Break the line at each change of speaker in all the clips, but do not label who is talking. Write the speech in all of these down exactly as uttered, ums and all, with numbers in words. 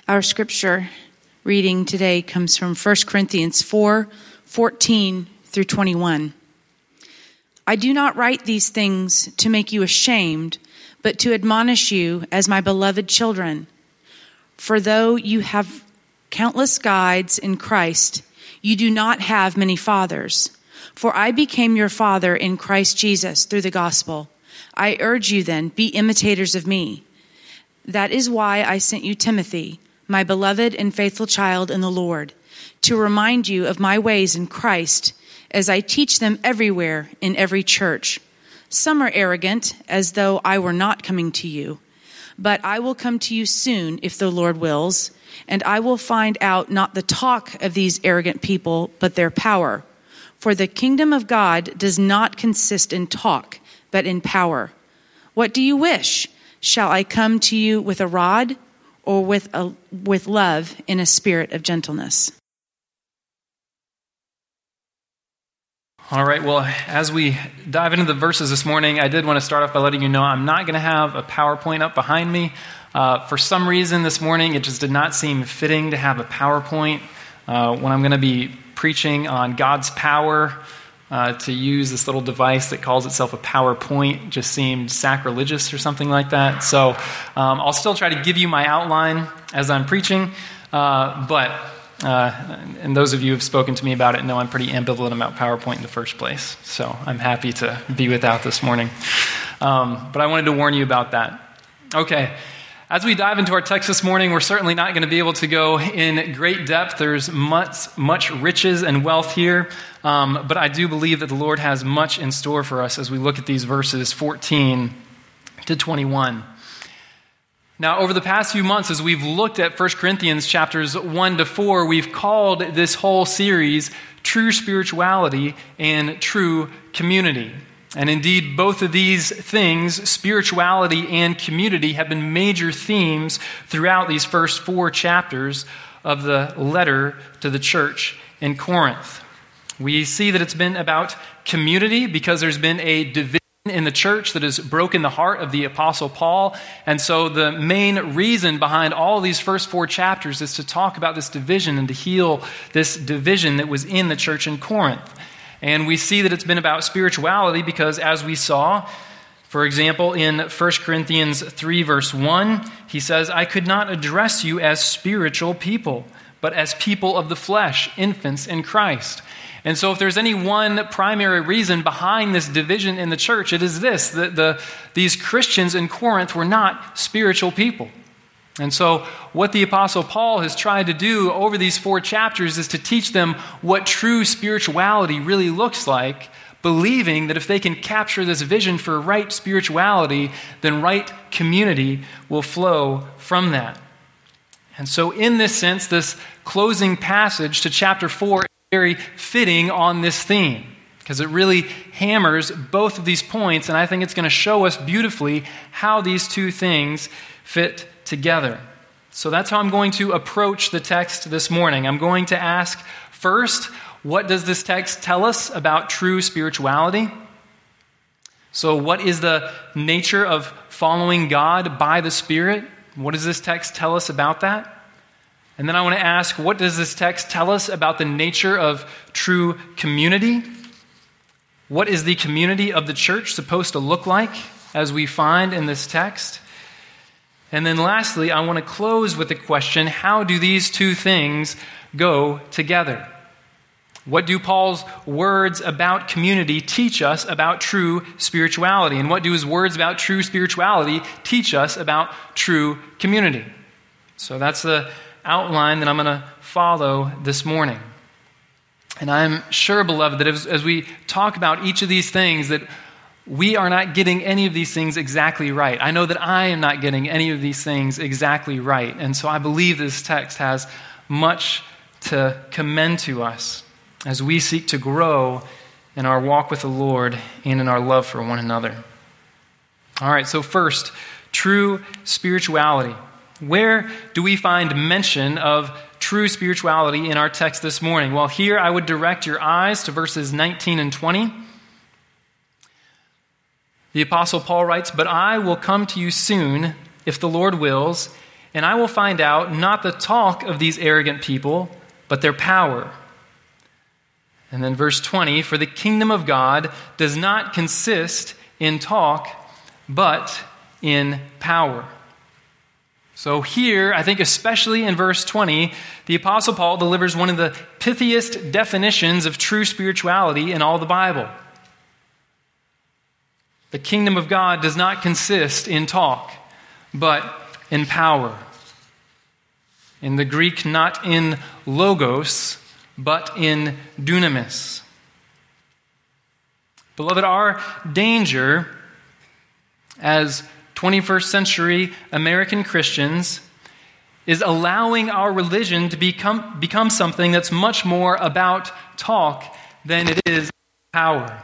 Our scripture reading today comes from First Corinthians four, fourteen through twenty-one. I do not write these things to make you ashamed, but to admonish you as my beloved children. For though you have countless guides in Christ, you do not have many fathers. For I became your father in Christ Jesus through the gospel. I urge you then, be imitators of me. That is why I sent you Timothy, my beloved and faithful child in the Lord, to remind you of my ways in Christ, as I teach them everywhere in every church. Some are arrogant, as though I were not coming to you. But I will come to you soon, if the Lord wills, and I will find out not the talk of these arrogant people, but their power. For the kingdom of God does not consist in talk, but in power. What do you wish? Shall I come to you with a rod, or with a, with love in a spirit of gentleness?
All right, well, as we dive into the verses this morning, I did want to start off by letting you know I'm not going to have a PowerPoint up behind me. Uh, for some reason this morning, it just did not seem fitting to have a PowerPoint uh, when I'm going to be preaching on God's power. Uh, to use this little device that calls itself a PowerPoint just seemed sacrilegious or something like that. So um, I'll still try to give you my outline as I'm preaching, uh, but uh, and those of you who have spoken to me about it know I'm pretty ambivalent about PowerPoint in the first place. So I'm happy to be without this morning. Um, but I wanted to warn you about that. Okay. As we dive into our text this morning, we're certainly not going to be able to go in great depth. There's much, much riches and wealth here, um, but I do believe that the Lord has much in store for us as we look at these verses fourteen to twenty-one. Now, over the past few months, as we've looked at First Corinthians chapters one to four, we've called this whole series True Spirituality and True Community. And indeed, both of these things, spirituality and community, have been major themes throughout these first four chapters of the letter to the church in Corinth. We see that it's been about community because there's been a division in the church that has broken the heart of the Apostle Paul. And so the main reason behind all these first four chapters is to talk about this division and to heal this division that was in the church in Corinth. And we see that it's been about spirituality because, as we saw, for example, in First Corinthians three, verse one, he says, I could not address you as spiritual people, but as people of the flesh, infants in Christ. And so if there's any one primary reason behind this division in the church, it is this, that the, these Christians in Corinth were not spiritual people. And so what the Apostle Paul has tried to do over these four chapters is to teach them what true spirituality really looks like, believing that if they can capture this vision for right spirituality, then right community will flow from that. And so in this sense, this closing passage to chapter four is very fitting on this theme, because it really hammers both of these points, and I think it's going to show us beautifully how these two things fit together. So that's how I'm going to approach the text this morning. I'm going to ask first, what does this text tell us about true spirituality? So what is the nature of following God by the Spirit? What does this text tell us about that? And then I want to ask, what does this text tell us about the nature of true community? What is the community of the church supposed to look like as we find in this text? And then lastly, I want to close with the question, how do these two things go together? What do Paul's words about community teach us about true spirituality? And what do his words about true spirituality teach us about true community? So that's the outline that I'm going to follow this morning. And I'm sure, beloved, that as, as we talk about each of these things, that we are not getting any of these things exactly right. I know that I am not getting any of these things exactly right. And so I believe this text has much to commend to us as we seek to grow in our walk with the Lord and in our love for one another. All right, so first, true spirituality. Where do we find mention of true spirituality in our text this morning? Well, here I would direct your eyes to verses nineteen and twenty. The Apostle Paul writes, "But I will come to you soon, if the Lord wills, and I will find out not the talk of these arrogant people, but their power. And then verse twenty, for the kingdom of God does not consist in talk, but in power. So here, I think especially in verse twenty, the Apostle Paul delivers one of the pithiest definitions of true spirituality in all the Bible. The kingdom of God does not consist in talk, but in power. In the Greek, not in logos, but in dunamis. Beloved, our danger as twenty-first century American Christians is allowing our religion to become, become something that's much more about talk than it is power.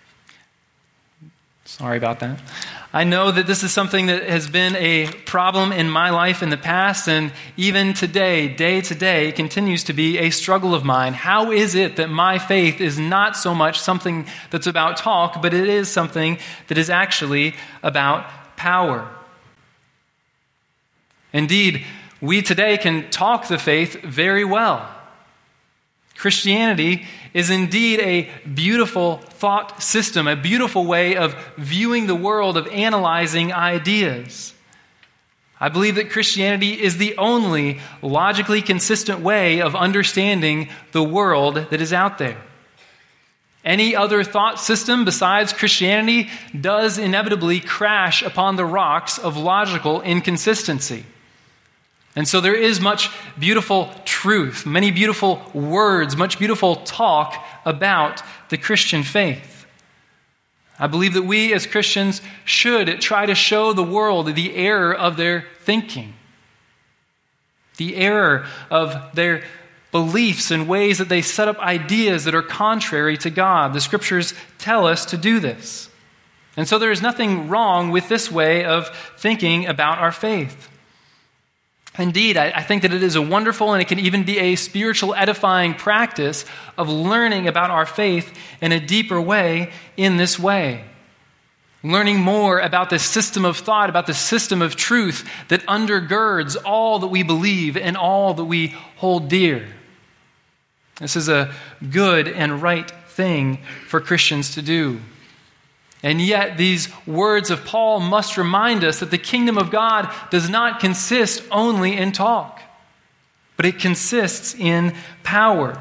Sorry about that. I know that this is something that has been a problem in my life in the past, and even today, day to day, continues to be a struggle of mine. How is it that my faith is not so much something that's about talk, but it is something that is actually about power? Indeed, we today can talk the faith very well. Christianity is indeed a beautiful thought system, a beautiful way of viewing the world, of analyzing ideas. I believe that Christianity is the only logically consistent way of understanding the world that is out there. Any other thought system besides Christianity does inevitably crash upon the rocks of logical inconsistency. And so there is much beautiful truth, many beautiful words, much beautiful talk about the Christian faith. I believe that we as Christians should try to show the world the error of their thinking, the error of their beliefs and ways that they set up ideas that are contrary to God. The Scriptures tell us to do this. And so there is nothing wrong with this way of thinking about our faith. Indeed, I, I think that it is a wonderful and it can even be a spiritual edifying practice of learning about our faith in a deeper way in this way. Learning more about the system of thought, about the system of truth that undergirds all that we believe and all that we hold dear. This is a good and right thing for Christians to do. And yet, these words of Paul must remind us that the kingdom of God does not consist only in talk, but it consists in power.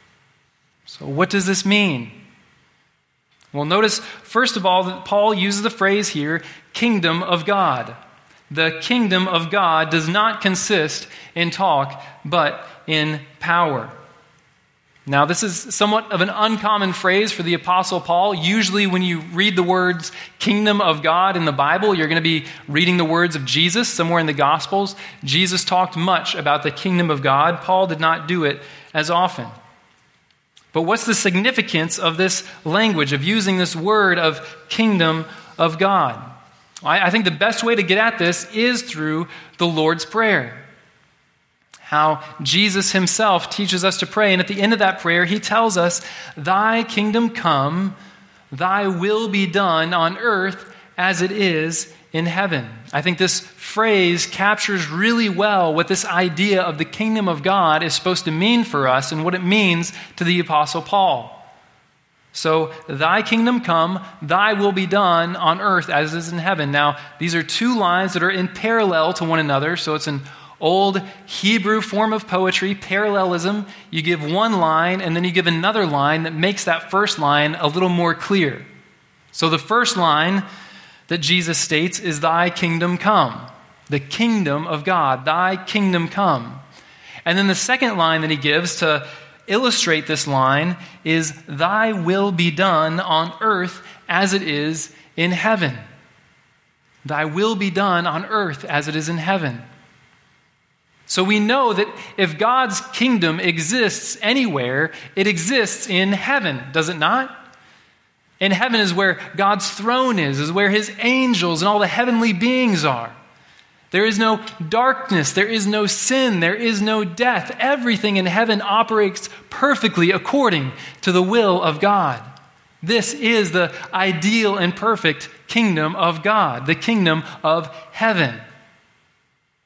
So what does this mean? Well, notice, first of all, that Paul uses the phrase here, kingdom of God. The kingdom of God does not consist in talk, but in power. Now, this is somewhat of an uncommon phrase for the Apostle Paul. Usually when you read the words kingdom of God in the Bible, you're going to be reading the words of Jesus somewhere in the Gospels. Jesus talked much about the kingdom of God. Paul did not do it as often. But what's the significance of this language, of using this word of kingdom of God? I, I think the best way to get at this is through the Lord's Prayer. How Jesus himself teaches us to pray. And at the end of that prayer, he tells us, "Thy kingdom come, thy will be done on earth as it is in heaven." I think this phrase captures really well what this idea of the kingdom of God is supposed to mean for us and what it means to the Apostle Paul. So, thy kingdom come, thy will be done on earth as it is in heaven. Now, these are two lines that are in parallel to one another, so it's an old Hebrew form of poetry, parallelism. You give one line and then you give another line that makes that first line a little more clear. So the first line that Jesus states is, "Thy kingdom come," the kingdom of God, thy kingdom come. And then the second line that he gives to illustrate this line is, "Thy will be done on earth as it is in heaven." Thy will be done on earth as it is in heaven. So we know that if God's kingdom exists anywhere, it exists in heaven, does it not? In heaven is where God's throne is, is where his angels and all the heavenly beings are. There is no darkness, there is no sin, there is no death. Everything in heaven operates perfectly according to the will of God. This is the ideal and perfect kingdom of God, the kingdom of heaven.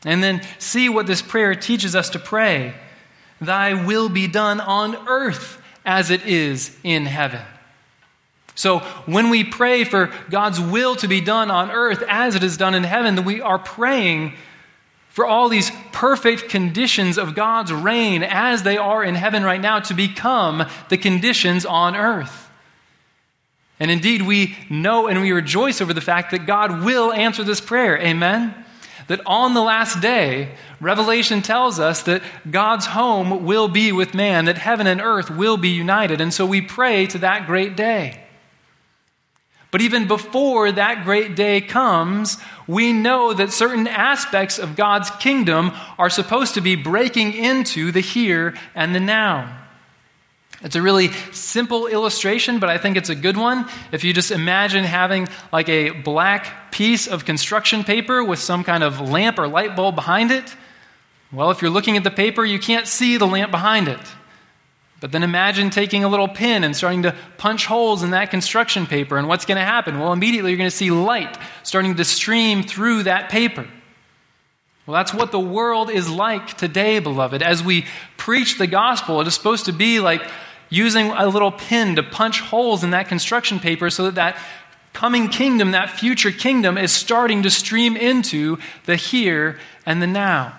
And then see what this prayer teaches us to pray. Thy will be done on earth as it is in heaven. So when we pray for God's will to be done on earth as it is done in heaven, then we are praying for all these perfect conditions of God's reign as they are in heaven right now to become the conditions on earth. And indeed, we know and we rejoice over the fact that God will answer this prayer. Amen? That on the last day, Revelation tells us that God's home will be with man, that heaven and earth will be united. And so we pray to that great day. But even before that great day comes, we know that certain aspects of God's kingdom are supposed to be breaking into the here and the now. It's a really simple illustration, but I think it's a good one. If you just imagine having like a black piece of construction paper with some kind of lamp or light bulb behind it, well, if you're looking at the paper, you can't see the lamp behind it. But then imagine taking a little pin and starting to punch holes in that construction paper, and what's going to happen? Well, immediately you're going to see light starting to stream through that paper. Well, that's what the world is like today, beloved. As we preach the gospel, it is supposed to be like using a little pin to punch holes in that construction paper so that that coming kingdom, that future kingdom, is starting to stream into the here and the now.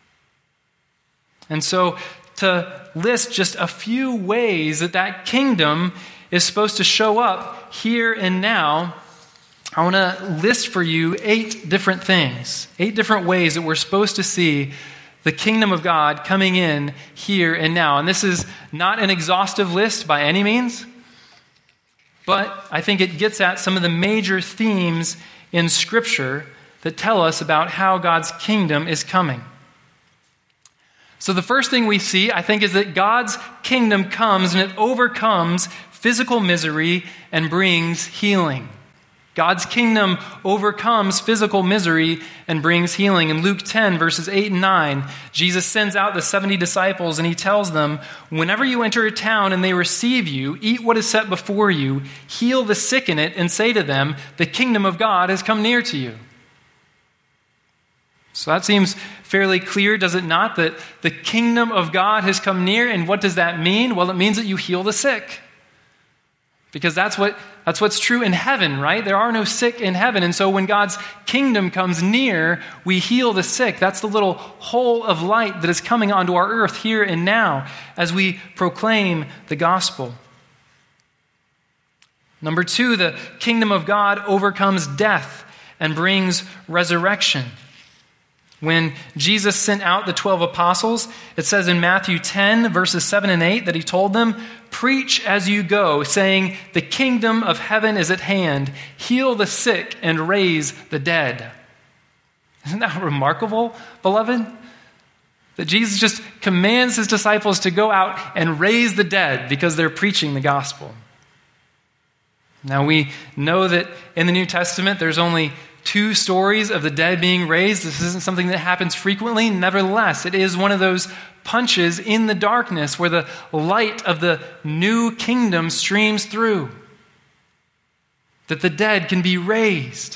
And so to list just a few ways that that kingdom is supposed to show up here and now, I want to list for you eight different things, eight different ways that we're supposed to see the kingdom of God coming in here and now. And this is not an exhaustive list by any means, but I think it gets at some of the major themes in Scripture that tell us about how God's kingdom is coming. So the first thing we see, I think, is that God's kingdom comes and it overcomes physical misery and brings healing. God's kingdom overcomes physical misery and brings healing. In Luke ten, verses eight and nine, Jesus sends out the seventy disciples and he tells them, whenever you enter a town and they receive you, eat what is set before you, heal the sick in it, and say to them, the kingdom of God has come near to you. So that seems fairly clear, does it not, that the kingdom of God has come near? And what does that mean? Well, it means that you heal the sick. Because that's what that's what's true in heaven, right? There are no sick in heaven. And so when God's kingdom comes near, we heal the sick. That's the little hole of light that is coming onto our earth here and now as we proclaim the gospel. Number two, the kingdom of God overcomes death and brings resurrection. When Jesus sent out the twelve apostles, it says in Matthew ten, verses seven and eight, that he told them, preach as you go, saying, the kingdom of heaven is at hand. Heal the sick and raise the dead. Isn't that remarkable, beloved? That Jesus just commands his disciples to go out and raise the dead because they're preaching the gospel. Now we know that in the New Testament there's only two stories of the dead being raised. This isn't something that happens frequently. Nevertheless, it is one of those punches in the darkness where the light of the new kingdom streams through. That the dead can be raised.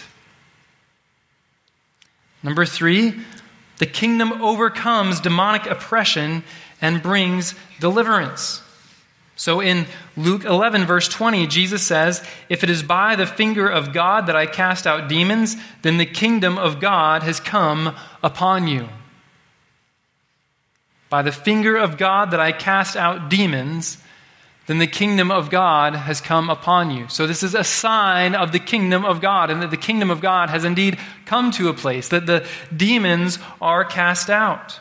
Number three, the kingdom overcomes demonic oppression and brings deliverance. So in Luke eleven, verse twenty, Jesus says, if it is by the finger of God that I cast out demons, then the kingdom of God has come upon you. By the finger of God that I cast out demons, then the kingdom of God has come upon you. So this is a sign of the kingdom of God, and that the kingdom of God has indeed come to a place, that the demons are cast out.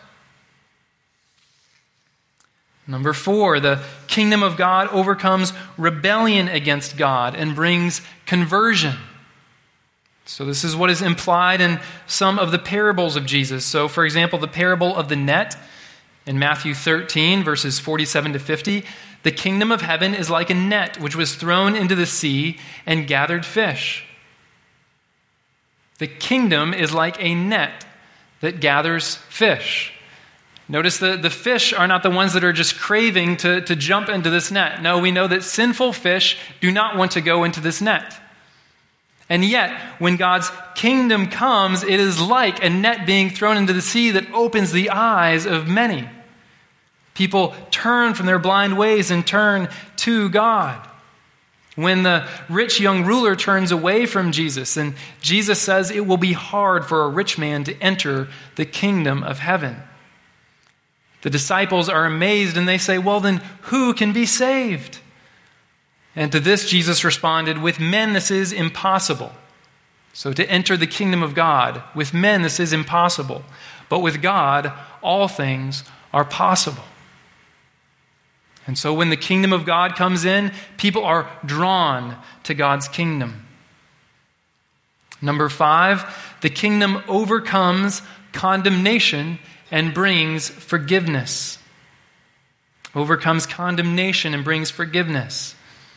Number four, the kingdom of God overcomes rebellion against God and brings conversion. So this is what is implied in some of the parables of Jesus. So for example, the parable of the net in Matthew thirteen, verses forty-seven to fifty, the kingdom of heaven is like a net which was thrown into the sea and gathered fish. The kingdom is like a net that gathers fish. Notice the, the fish are not the ones that are just craving to, to jump into this net. No, we know that sinful fish do not want to go into this net. And yet, when God's kingdom comes, it is like a net being thrown into the sea that opens the eyes of many. People turn from their blind ways and turn to God. When the rich young ruler turns away from Jesus, and Jesus says it will be hard for a rich man to enter the kingdom of heaven. The disciples are amazed and they say, well, then who can be saved? And to this Jesus responded, with men this is impossible. So to enter the kingdom of God, with men this is impossible. But with God, all things are possible. And so when the kingdom of God comes in, people are drawn to God's kingdom. Number five, the kingdom overcomes condemnation and brings forgiveness. Overcomes condemnation and brings forgiveness.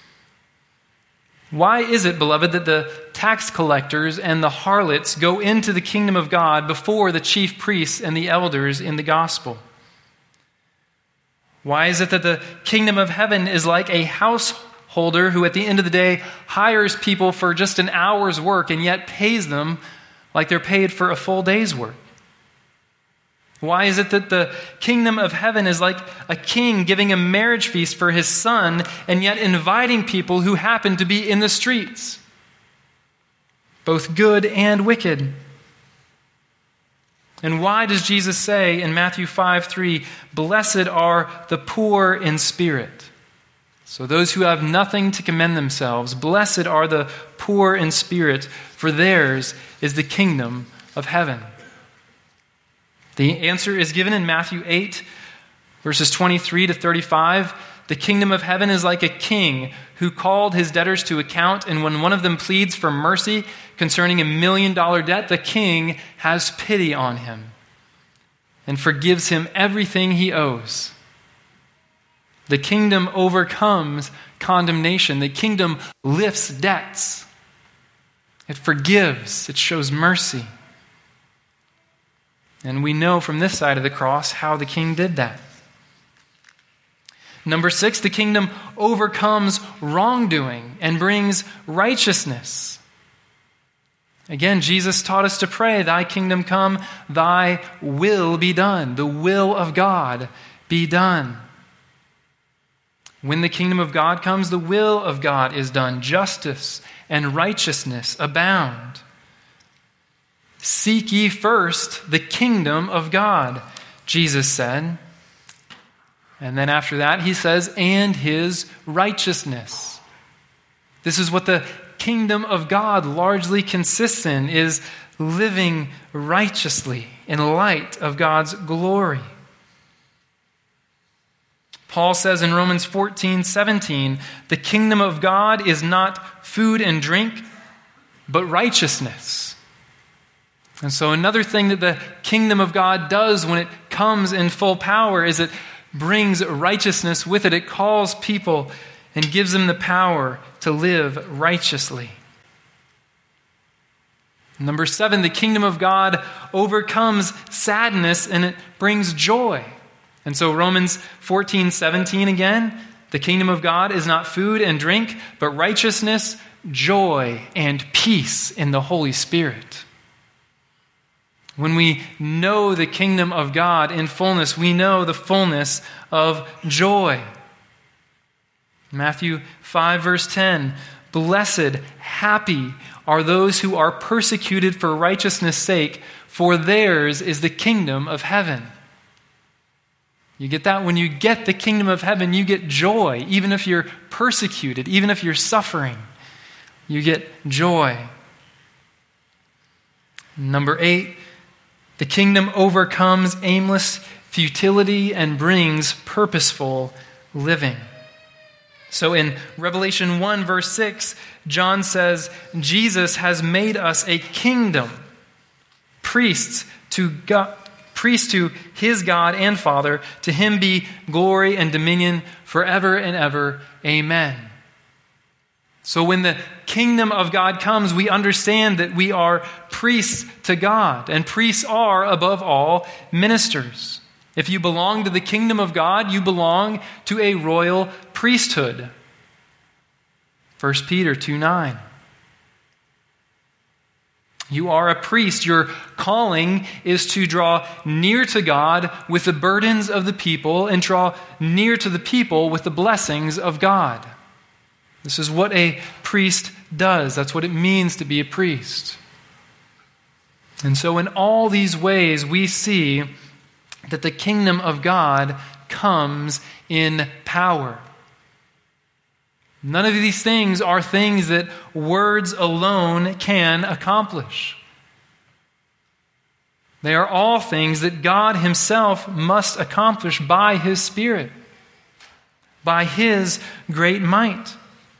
Why is it, beloved, that the tax collectors and the harlots go into the kingdom of God before the chief priests and the elders in the gospel? Why is it that the kingdom of heaven is like a householder who at the end of the day hires people for just an hour's work and yet pays them like they're paid for a full day's work? Why is it that the kingdom of heaven is like a king giving a marriage feast for his son and yet inviting people who happen to be in the streets, both good and wicked? And why does Jesus say in Matthew five three, blessed are the poor in spirit? So those who have nothing to commend themselves, blessed are the poor in spirit, for theirs is the kingdom of heaven. The answer is given in Matthew eight, verses twenty-three to thirty-five. The kingdom of heaven is like a king who called his debtors to account, and when one of them pleads for mercy concerning a million dollar debt, the king has pity on him and forgives him everything he owes. The kingdom overcomes condemnation. The kingdom lifts debts. It forgives. It shows mercy. And we know from this side of the cross how the king did that. Number six, the kingdom overcomes wrongdoing and brings righteousness. Again, Jesus taught us to pray, thy kingdom come, thy will be done. The will of God be done. When the kingdom of God comes, the will of God is done. Justice and righteousness abound. Seek ye first the kingdom of God, Jesus said. And then after that, he says, and his righteousness. This is what the kingdom of God largely consists in, is living righteously in light of God's glory. Paul says in Romans fourteen seventeen, the kingdom of God is not food and drink, but righteousness. And so another thing that the kingdom of God does when it comes in full power is it brings righteousness with it. It calls people and gives them the power to live righteously. Number seven, the kingdom of God overcomes sadness and it brings joy. And so Romans fourteen seventeen again, the kingdom of God is not food and drink, but righteousness, joy, and peace in the Holy Spirit. When we know the kingdom of God in fullness, we know the fullness of joy. Matthew five, verse ten, blessed, happy are those who are persecuted for righteousness' sake, for theirs is the kingdom of heaven. You get that? When you get the kingdom of heaven, you get joy, even if you're persecuted, even if you're suffering. You get joy. Number eight, the kingdom overcomes aimless futility and brings purposeful living. So in Revelation one, verse six, John says, Jesus has made us a kingdom, priests to God, priests to his God and Father. To him be glory and dominion forever and ever. Amen. So when the kingdom of God comes, we understand that we are priests to God, and priests are, above all, ministers. If you belong to the kingdom of God, you belong to a royal priesthood. First Peter two nine. You are a priest. Your calling is to draw near to God with the burdens of the people and draw near to the people with the blessings of God. This is what a priest does. That's what it means to be a priest. And so in all these ways, we see that the kingdom of God comes in power. None of these things are things that words alone can accomplish. They are all things that God himself must accomplish by his Spirit, by his great might.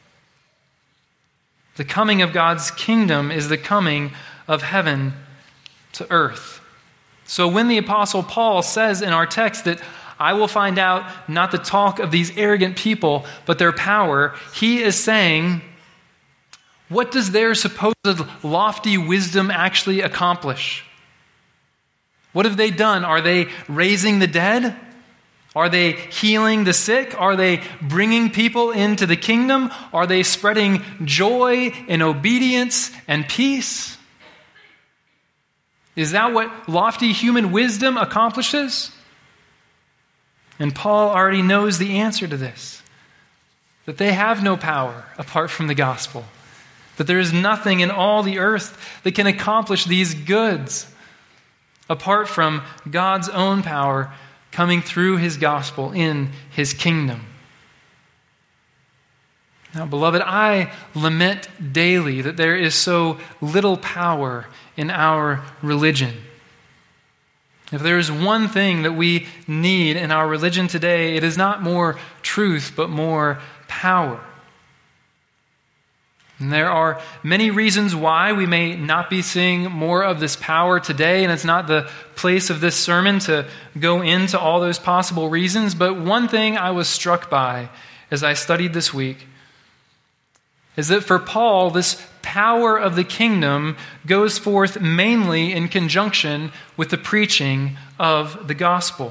The coming of God's kingdom is the coming of heaven to earth. So when the Apostle Paul says in our text that I will find out not the talk of these arrogant people, but their power, he is saying, what does their supposed lofty wisdom actually accomplish? What have they done? Are they raising the dead? Are they healing the sick? Are they bringing people into the kingdom? Are they spreading joy and obedience and peace? Is that what lofty human wisdom accomplishes? And Paul already knows the answer to this, that they have no power apart from the gospel, that there is nothing in all the earth that can accomplish these goods apart from God's own power coming through his gospel in his kingdom. Now, beloved, I lament daily that there is so little power in our religion. If there is one thing that we need in our religion today, it is not more truth, but more power. And there are many reasons why we may not be seeing more of this power today, and it's not the place of this sermon to go into all those possible reasons. But one thing I was struck by as I studied this week is that for Paul, this power of the kingdom goes forth mainly in conjunction with the preaching of the gospel.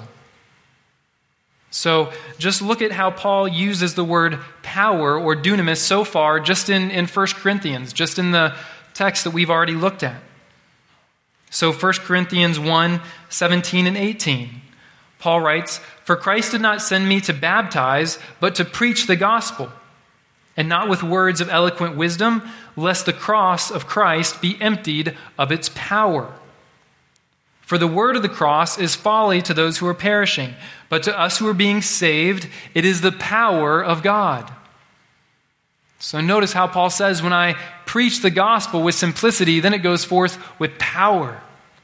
So just look at how Paul uses the word power or dunamis so far just in, in First Corinthians, just in the text that we've already looked at. So First Corinthians one, seventeen and eighteen, Paul writes, "For Christ did not send me to baptize, but to preach the gospel, and not with words of eloquent wisdom, lest the cross of Christ be emptied of its power. For the word of the cross is folly to those who are perishing, but to us who are being saved, it is the power of God." So notice how Paul says, when I preach the gospel with simplicity, then it goes forth with power.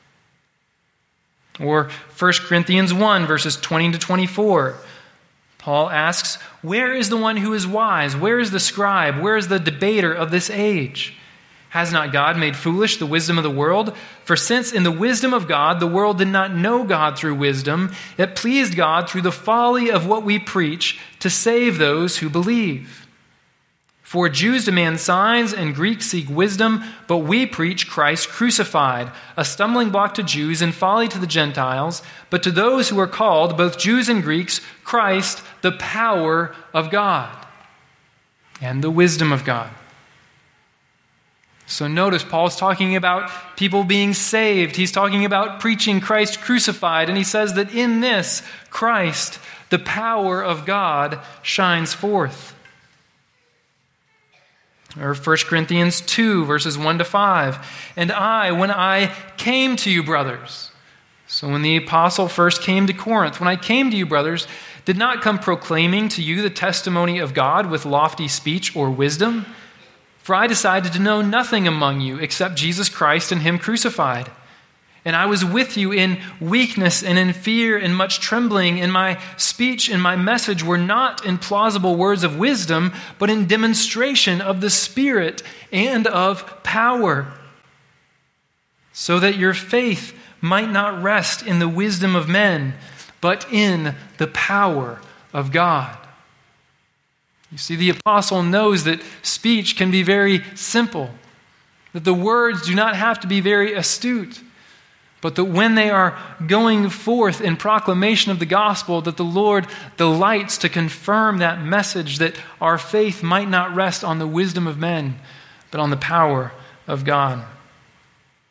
Or First Corinthians one, verses twenty to twenty-four. Paul asks, "Where is the one who is wise? Where is the scribe? Where is the debater of this age? Has not God made foolish the wisdom of the world? For since in the wisdom of God the world did not know God through wisdom, it pleased God through the folly of what we preach to save those who believe. For Jews demand signs and Greeks seek wisdom, but we preach Christ crucified, a stumbling block to Jews and folly to the Gentiles, but to those who are called, both Jews and Greeks, Christ, the power of God and the wisdom of God." So notice Paul's talking about people being saved. He's talking about preaching Christ crucified, and he says that in this, Christ, the power of God, shines forth. Or First Corinthians two, verses one to five. "And I, when I came to you, brothers," so when the apostle first came to Corinth, "when I came to you, brothers, did not come proclaiming to you the testimony of God with lofty speech or wisdom. For I decided to know nothing among you except Jesus Christ and him crucified. And I was with you in weakness and in fear and much trembling, and my speech and my message were not in plausible words of wisdom, but in demonstration of the Spirit and of power, so that your faith might not rest in the wisdom of men, but in the power of God." You see, the apostle knows that speech can be very simple, that the words do not have to be very astute, but that when they are going forth in proclamation of the gospel, that the Lord delights to confirm that message, that our faith might not rest on the wisdom of men, but on the power of God.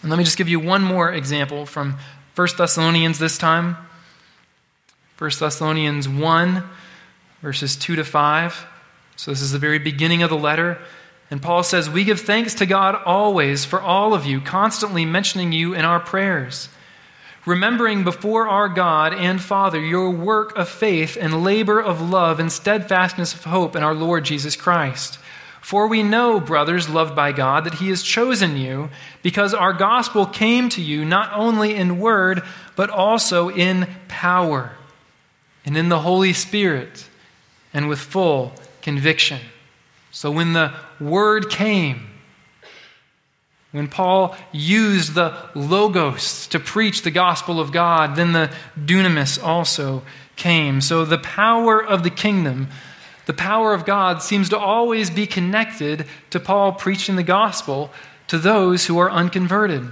And let me just give you one more example from First Thessalonians this time. First Thessalonians one, verses two to five. So this is the very beginning of the letter. And Paul says, "We give thanks to God always for all of you, constantly mentioning you in our prayers, remembering before our God and Father your work of faith and labor of love and steadfastness of hope in our Lord Jesus Christ. For we know, brothers loved by God, that he has chosen you, because our gospel came to you not only in word, but also in power, and in the Holy Spirit, and with full conviction." So when the word came, when Paul used the logos to preach the gospel of God, then the dunamis also came. So the power of the kingdom, the power of God, seems to always be connected to Paul preaching the gospel to those who are unconverted.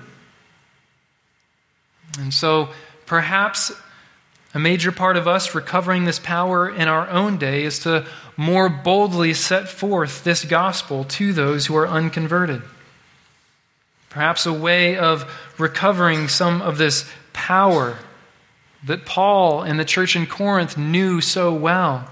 And so perhaps a major part of us recovering this power in our own day is to more boldly set forth this gospel to those who are unconverted. Perhaps a way of recovering some of this power that Paul and the church in Corinth knew so well.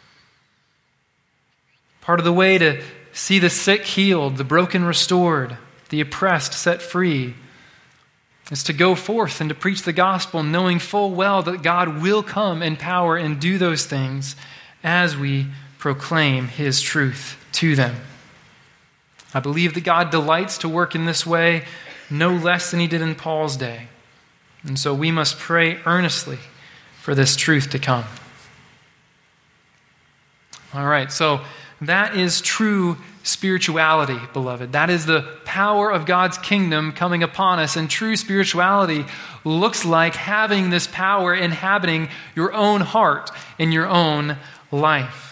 Part of the way to see the sick healed, the broken restored, the oppressed set free, is to go forth and to preach the gospel, knowing full well that God will come in power and do those things as we proclaim his truth to them. I believe that God delights to work in this way no less than he did in Paul's day. And so we must pray earnestly for this truth to come. All right, so that is true spirituality, beloved. That is the power of God's kingdom coming upon us. And true spirituality looks like having this power inhabiting your own heart in your own life.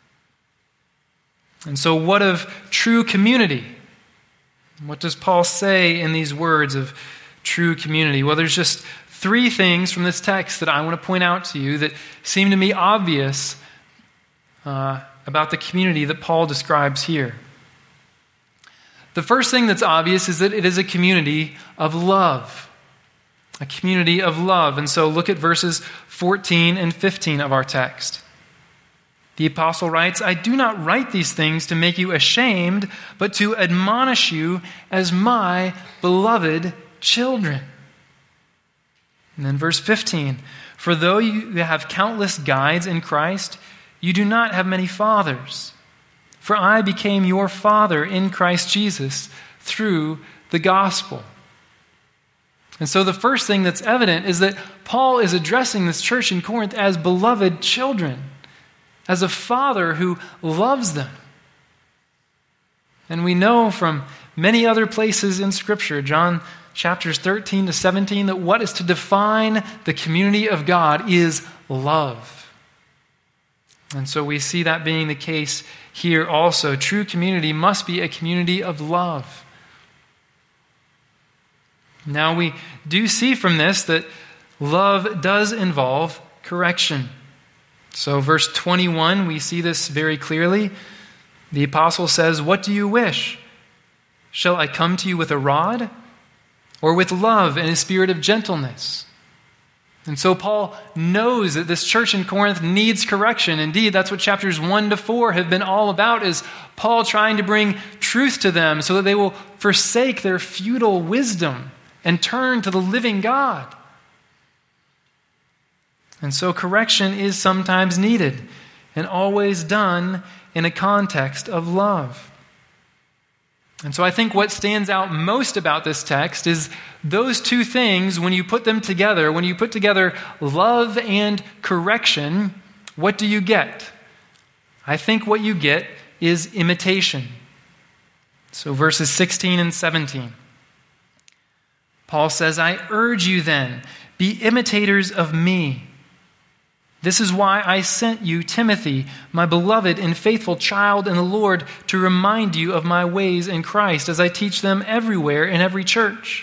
And so what of true community? What does Paul say in these words of true community? Well, there's just three things from this text that I want to point out to you that seem to me obvious uh, about the community that Paul describes here. The first thing that's obvious is that it is a community of love. A community of love. And so look at verses fourteen and fifteen of our text. The apostle writes, "I do not write these things to make you ashamed, but to admonish you as my beloved children." And then verse fifteen, "For though you have countless guides in Christ, you do not have many fathers. For I became your father in Christ Jesus through the gospel." And so the first thing that's evident is that Paul is addressing this church in Corinth as beloved children, as a father who loves them. And we know from many other places in Scripture, John chapters thirteen to seventeen, that what is to define the community of God is love. And so we see that being the case here also. True community must be a community of love. Now we do see from this that love does involve correction. So verse twenty-one, we see this very clearly. The apostle says, "What do you wish? Shall I come to you with a rod, or with love and a spirit of gentleness?" And so Paul knows that this church in Corinth needs correction. Indeed, that's what chapters one to four have been all about, is Paul trying to bring truth to them so that they will forsake their futile wisdom and turn to the living God. And so correction is sometimes needed and always done in a context of love. And so I think what stands out most about this text is those two things, when you put them together, when you put together love and correction, what do you get? I think what you get is imitation. So verses sixteen and seventeen. Paul says, "I urge you then, be imitators of me. This is why I sent you Timothy, my beloved and faithful child in the Lord, to remind you of my ways in Christ as I teach them everywhere in every church."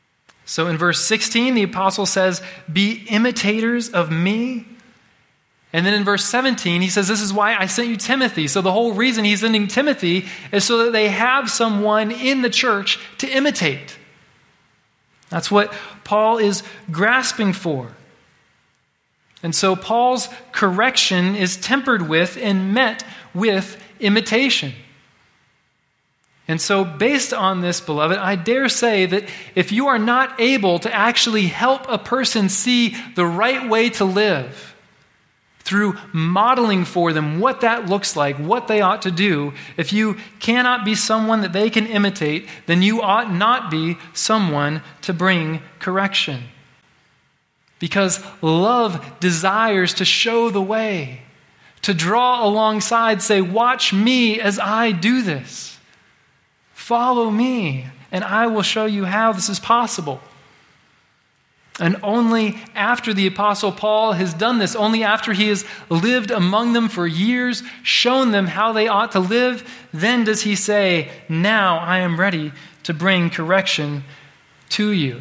So in verse sixteen, the apostle says, "Be imitators of me." And then in verse seventeen, he says, this is why I sent you Timothy. So the whole reason he's sending Timothy is so that they have someone in the church to imitate. That's what Paul is grasping for. And so Paul's correction is tempered with and met with imitation. And so based on this, beloved, I dare say that if you are not able to actually help a person see the right way to live, through modeling for them what that looks like, what they ought to do, if you cannot be someone that they can imitate, then you ought not be someone to bring correction. Because love desires to show the way, to draw alongside, say, watch me as I do this. Follow me, and I will show you how this is possible. And only after the Apostle Paul has done this, only after he has lived among them for years, shown them how they ought to live, then does he say, now I am ready to bring correction to you.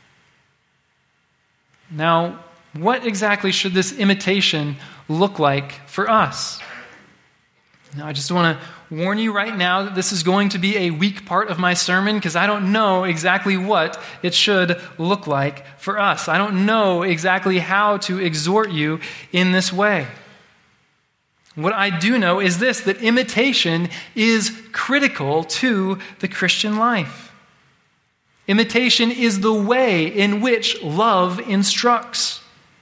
Now, what exactly should this imitation look like for us? Now, I just want to warn you right now that this is going to be a weak part of my sermon because I don't know exactly what it should look like for us. I don't know exactly how to exhort you in this way. What I do know is this, that imitation is critical to the Christian life. Imitation is the way in which love instructs.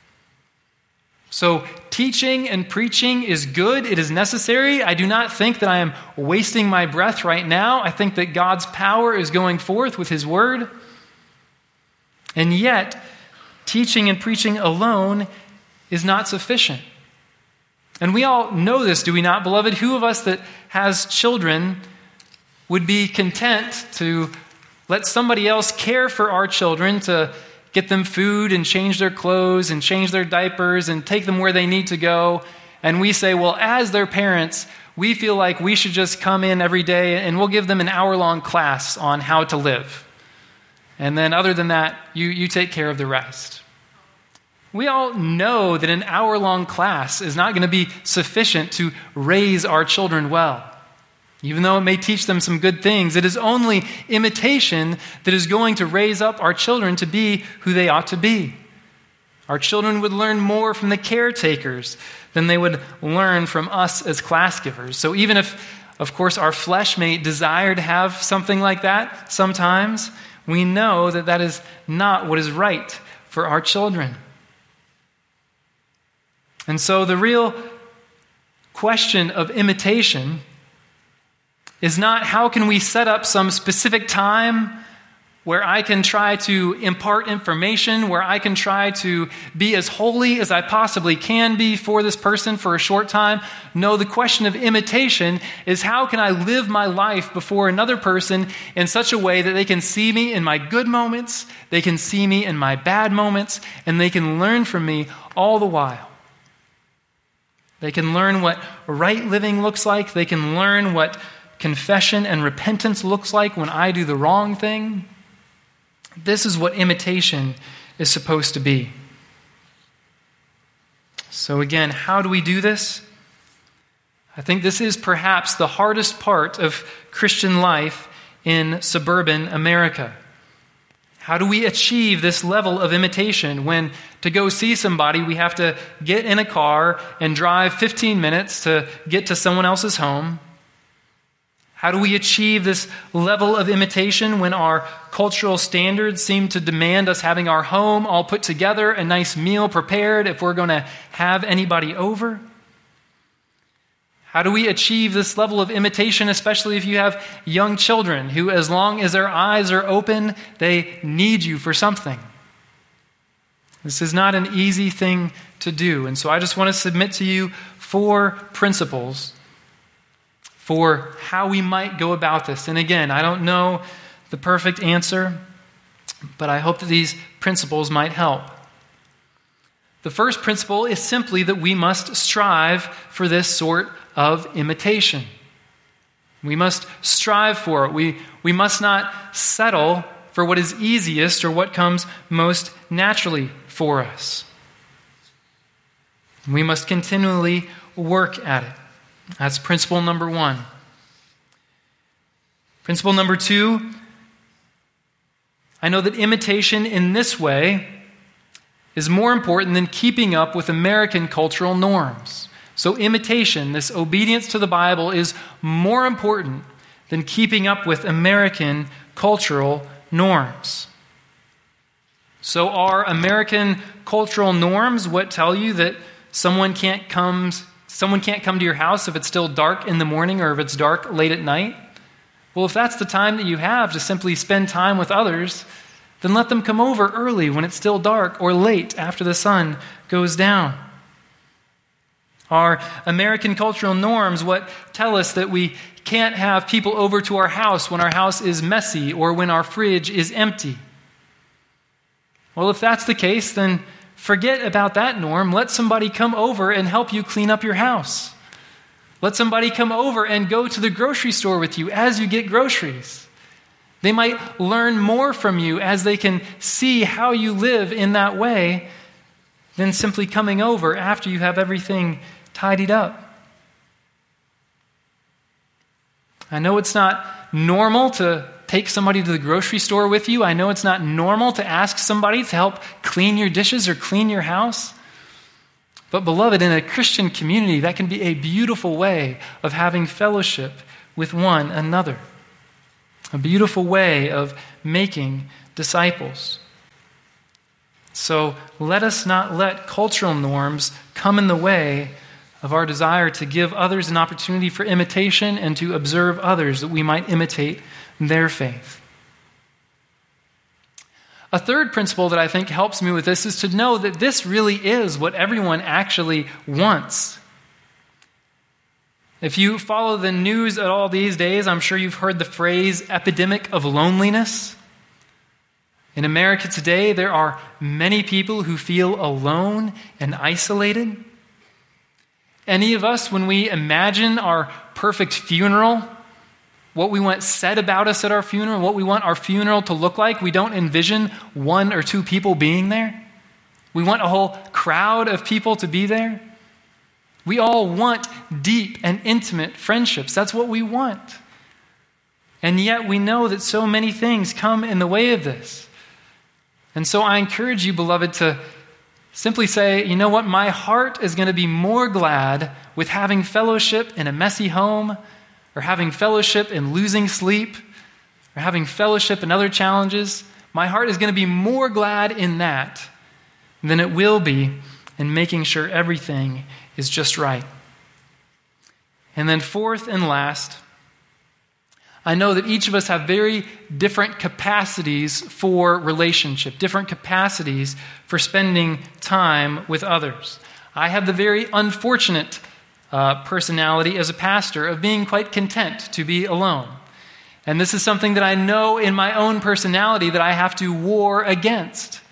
So teaching and preaching is good. It is necessary. I do not think that I am wasting my breath right now. I think that God's power is going forth with His word. And yet, teaching and preaching alone is not sufficient. And we all know this, do we not, beloved? Who of us that has children would be content to let somebody else care for our children, to get them food and change their clothes and change their diapers and take them where they need to go. And we say, well, as their parents, we feel like we should just come in every day and we'll give them an hour-long class on how to live. And then other than that, you, you take care of the rest. We all know that an hour-long class is not going to be sufficient to raise our children well. Even though it may teach them some good things, it is only imitation that is going to raise up our children to be who they ought to be. Our children would learn more from the caretakers than they would learn from us as class givers. So even if, of course, our flesh may desire to have something like that sometimes, we know that that is not what is right for our children. And so the real question of imitation is not how can we set up some specific time where I can try to impart information, where I can try to be as holy as I possibly can be for this person for a short time. No, the question of imitation is how can I live my life before another person in such a way that they can see me in my good moments, they can see me in my bad moments, and they can learn from me all the while. They can learn what right living looks like. They can learn what confession and repentance looks like when I do the wrong thing. This is what imitation is supposed to be. So again, how do we do this? I think this is perhaps the hardest part of Christian life in suburban America. How do we achieve this level of imitation when to go see somebody we have to get in a car and drive fifteen minutes to get to someone else's home? How do we achieve this level of imitation when our cultural standards seem to demand us having our home all put together, a nice meal prepared if we're going to have anybody over? How do we achieve this level of imitation, especially if you have young children who, as long as their eyes are open, they need you for something? This is not an easy thing to do. And so I just want to submit to you four principles for how we might go about this. And again, I don't know the perfect answer, but I hope that these principles might help. The first principle is simply that we must strive for this sort of imitation. We must strive for it. We, we must not settle for what is easiest or what comes most naturally for us. We must continually work at it. That's principle number one. Principle number two, I know that imitation in this way is more important than keeping up with American cultural norms. So imitation, this obedience to the Bible, is more important than keeping up with American cultural norms. So are American cultural norms what tell you that someone can't come, someone can't come to your house if it's still dark in the morning or if it's dark late at night? Well, if that's the time that you have to simply spend time with others, then let them come over early when it's still dark or late after the sun goes down. Are American cultural norms what tell us that we can't have people over to our house when our house is messy or when our fridge is empty? Well, if that's the case, then forget about that norm. Let somebody come over and help you clean up your house. Let somebody come over and go to the grocery store with you as you get groceries. They might learn more from you as they can see how you live in that way than simply coming over after you have everything tidied up. I know it's not normal to take somebody to the grocery store with you. I know it's not normal to ask somebody to help clean your dishes or clean your house. But beloved, in a Christian community, that can be a beautiful way of having fellowship with one another. A beautiful way of making disciples. So let us not let cultural norms come in the way of our desire to give others an opportunity for imitation and to observe others that we might imitate their faith. A third principle that I think helps me with this is to know that this really is what everyone actually wants. If you follow the news at all these days, I'm sure you've heard the phrase epidemic of loneliness. In America today, there are many people who feel alone and isolated. Any of us, when we imagine our perfect funeral, what we want said about us at our funeral, what we want our funeral to look like, we don't envision one or two people being there. We want a whole crowd of people to be there. We all want deep and intimate friendships. That's what we want. And yet we know that so many things come in the way of this. And so I encourage you, beloved, to simply say, you know what, my heart is going to be more glad with having fellowship in a messy home, or having fellowship in losing sleep, or having fellowship in other challenges. My heart is going to be more glad in that than it will be in making sure everything is just right. And then fourth and last, I know that each of us have very different capacities for relationship, different capacities for spending time with others. I have the very unfortunate uh, personality as a pastor of being quite content to be alone. And this is something that I know in my own personality that I have to war against.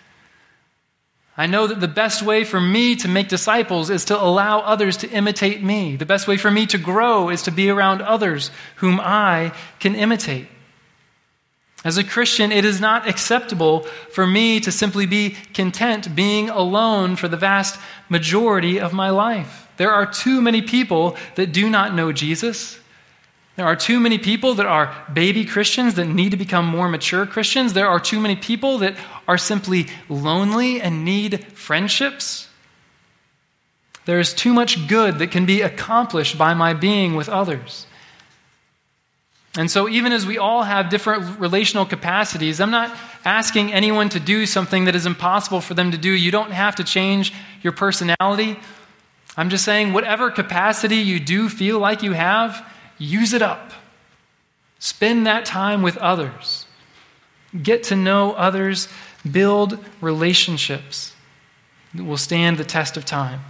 I know that the best way for me to make disciples is to allow others to imitate me. The best way for me to grow is to be around others whom I can imitate. As a Christian, it is not acceptable for me to simply be content being alone for the vast majority of my life. There are too many people that do not know Jesus. There are too many people that are baby Christians that need to become more mature Christians. There are too many people that are simply lonely and need friendships. There is too much good that can be accomplished by my being with others. And so even as we all have different relational capacities, I'm not asking anyone to do something that is impossible for them to do. You don't have to change your personality. I'm just saying whatever capacity you do feel like you have, use it up. Spend that time with others. Get to know others. Build relationships that will stand the test of time.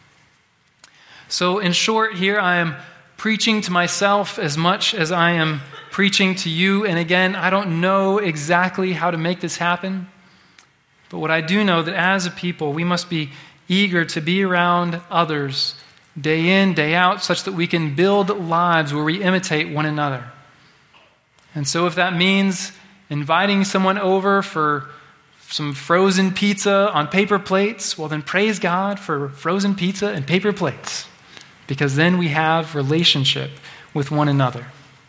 So in short, here I am preaching to myself as much as I am preaching to you. And again, I don't know exactly how to make this happen. But what I do know that as a people, we must be eager to be around others day in, day out, such that we can build lives where we imitate one another. And so if that means inviting someone over for some frozen pizza on paper plates, well then praise God for frozen pizza and paper plates, because then we have relationship with one another.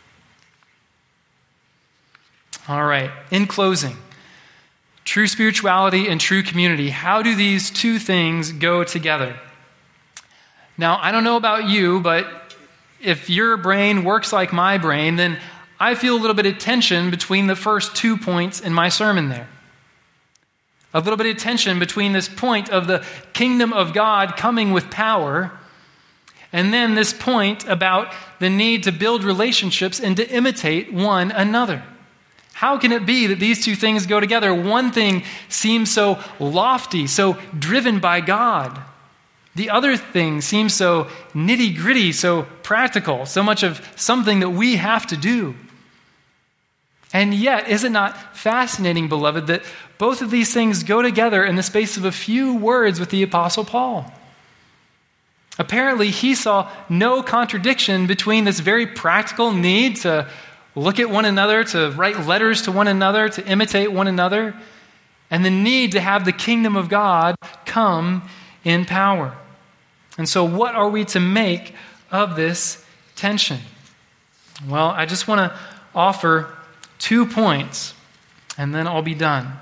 All right, in closing, true spirituality and true community. How do these two things go together? Now, I don't know about you, but if your brain works like my brain, then I feel a little bit of tension between the first two points in my sermon there. A little bit of tension between this point of the kingdom of God coming with power, and then this point about the need to build relationships and to imitate one another. How can it be that these two things go together? One thing seems so lofty, so driven by God. The other thing seems so nitty-gritty, so practical, so much of something that we have to do. And yet, is it not fascinating, beloved, that both of these things go together in the space of a few words with the Apostle Paul? Apparently, he saw no contradiction between this very practical need to look at one another, to write letters to one another, to imitate one another, and the need to have the kingdom of God come in power. And so what are we to make of this tension? Well, I just want to offer two points, and then I'll be done.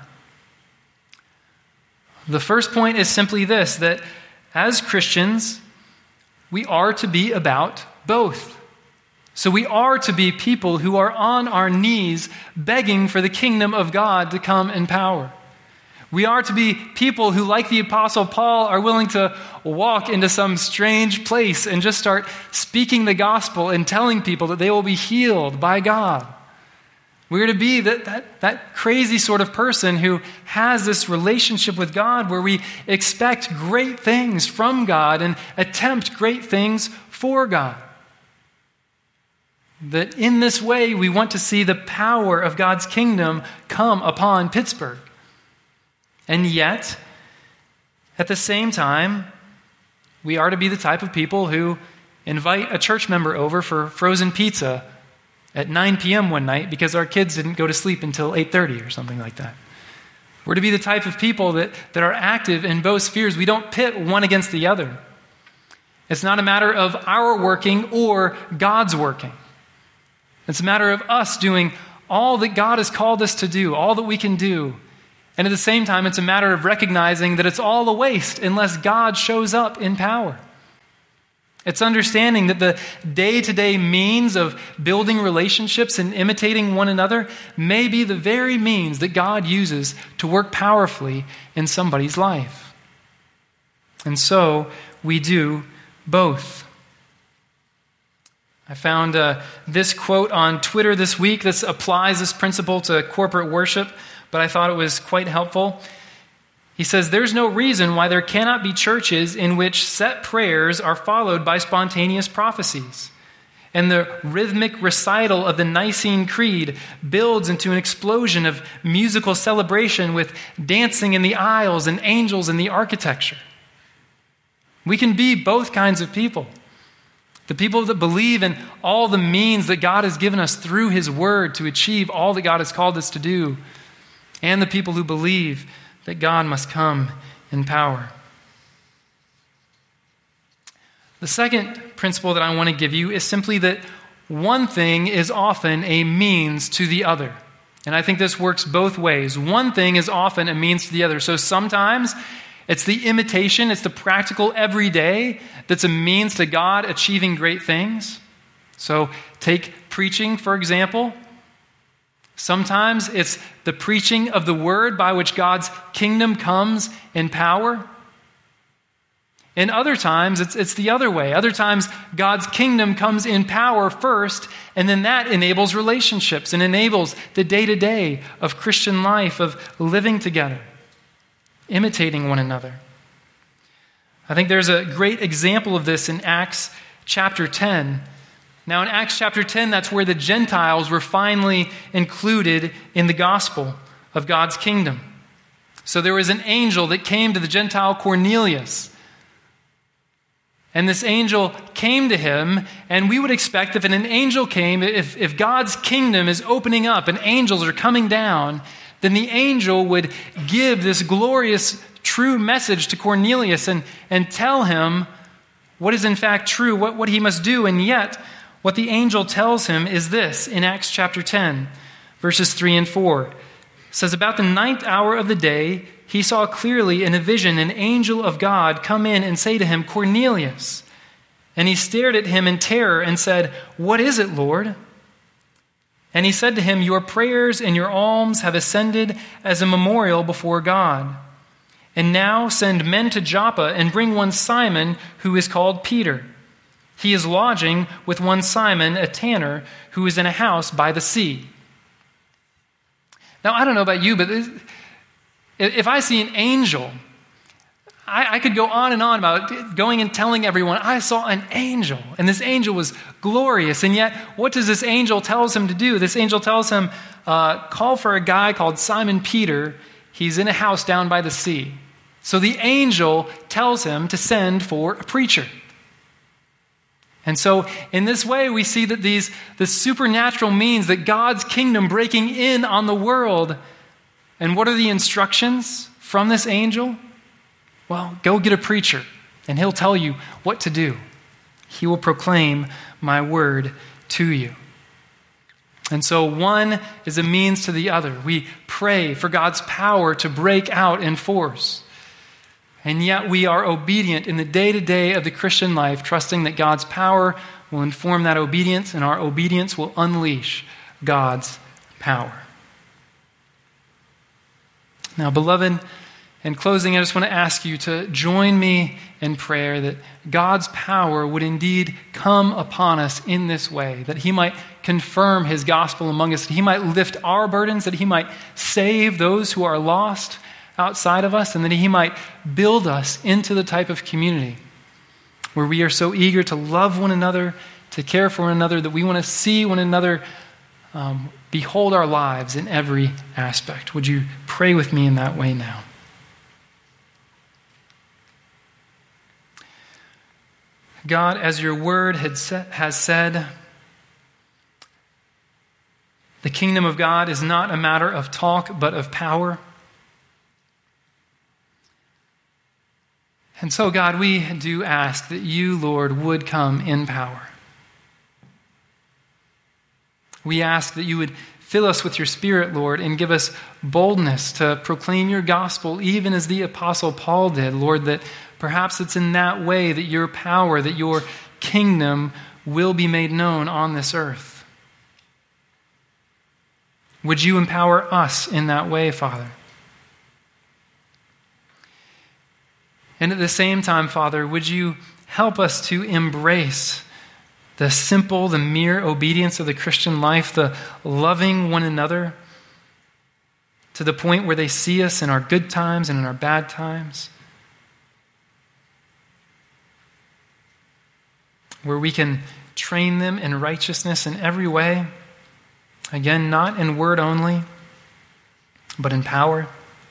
The first point is simply this, that as Christians, we are to be about both. So we are to be people who are on our knees begging for the kingdom of God to come in power. We are to be people who, like the Apostle Paul, are willing to walk into some strange place and just start speaking the gospel and telling people that they will be healed by God. We are to be that, that, that crazy sort of person who has this relationship with God where we expect great things from God and attempt great things for God. That in this way, we want to see the power of God's kingdom come upon Pittsburgh. And yet, at the same time, we are to be the type of people who invite a church member over for frozen pizza at nine p.m. one night because our kids didn't go to sleep until eight thirty or something like that. We're to be the type of people that, that are active in both spheres. We don't pit one against the other. It's not a matter of our working or God's working. It's a matter of us doing all that God has called us to do, all that we can do. And at the same time, it's a matter of recognizing that it's all a waste unless God shows up in power. It's understanding that the day-to-day means of building relationships and imitating one another may be the very means that God uses to work powerfully in somebody's life. And so we do both. I found uh, this quote on Twitter this week that applies this principle to corporate worship, but I thought it was quite helpful. He says, "There's no reason why there cannot be churches in which set prayers are followed by spontaneous prophecies, and the rhythmic recital of the Nicene Creed builds into an explosion of musical celebration with dancing in the aisles and angels in the architecture." We can be both kinds of people. The people that believe in all the means that God has given us through His Word to achieve all that God has called us to do, and the people who believe that God must come in power. The second principle that I want to give you is simply that one thing is often a means to the other. And I think this works both ways. One thing is often a means to the other. So sometimes it's the imitation, it's the practical everyday that's a means to God achieving great things. So take preaching, for example. Sometimes it's the preaching of the word by which God's kingdom comes in power. And other times, it's, it's the other way. Other times, God's kingdom comes in power first, and then that enables relationships and enables the day-to-day of Christian life, of living together, imitating one another. I think there's a great example of this in Acts chapter ten. Now, in Acts chapter ten, that's where the Gentiles were finally included in the gospel of God's kingdom. So there was an angel that came to the Gentile Cornelius. And this angel came to him, and we would expect if an angel came, if, if God's kingdom is opening up and angels are coming down, then the angel would give this glorious, true message to Cornelius and, and tell him what is in fact true, what, what he must do. And yet, what the angel tells him is this in Acts chapter ten, verses three and four. It says, about the ninth hour of the day, he saw clearly in a vision an angel of God come in and say to him, Cornelius. And he stared at him in terror and said, what is it, Lord? And he said to him, your prayers and your alms have ascended as a memorial before God. And now send men to Joppa and bring one Simon who is called Peter. He is lodging with one Simon, a tanner, who is in a house by the sea. Now, I don't know about you, but this, if I see an angel, I, I could go on and on about going and telling everyone, I saw an angel, and this angel was glorious. And yet, what does this angel tells him to do? This angel tells him, uh, call for a guy called Simon Peter. He's in a house down by the sea. So the angel tells him to send for a preacher. And so in this way, we see that these the supernatural means that God's kingdom breaking in on the world. And what are the instructions from this angel? Well, go get a preacher, and he'll tell you what to do. He will proclaim my word to you. And so one is a means to the other. We pray for God's power to break out in force. And yet we are obedient in the day-to-day of the Christian life, trusting that God's power will inform that obedience, and our obedience will unleash God's power. Now, beloved, in closing, I just want to ask you to join me in prayer that God's power would indeed come upon us in this way, that he might confirm his gospel among us, that he might lift our burdens, that he might save those who are lost outside of us, and that he might build us into the type of community where we are so eager to love one another, to care for one another, that we want to see one another um, behold our lives in every aspect. Would you pray with me in that way now? God, as your word had set, has said, the kingdom of God is not a matter of talk, but of power. And so, God, we do ask that you, Lord, would come in power. We ask that you would fill us with your Spirit, Lord, and give us boldness to proclaim your gospel, even as the Apostle Paul did, Lord, that perhaps it's in that way that your power, that your kingdom will be made known on this earth. Would you empower us in that way, Father? And at the same time, Father, would you help us to embrace the simple, the mere obedience of the Christian life, the loving one another to the point where they see us in our good times and in our bad times, where we can train them in righteousness in every way, again, not in word only, but in power.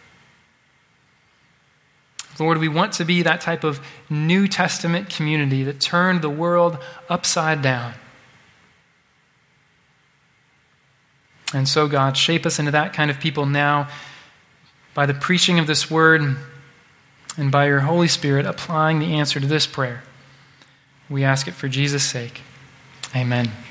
Lord, we want to be that type of New Testament community that turned the world upside down. And so, God, shape us into that kind of people now by the preaching of this word and by your Holy Spirit applying the answer to this prayer. We ask it for Jesus' sake. Amen.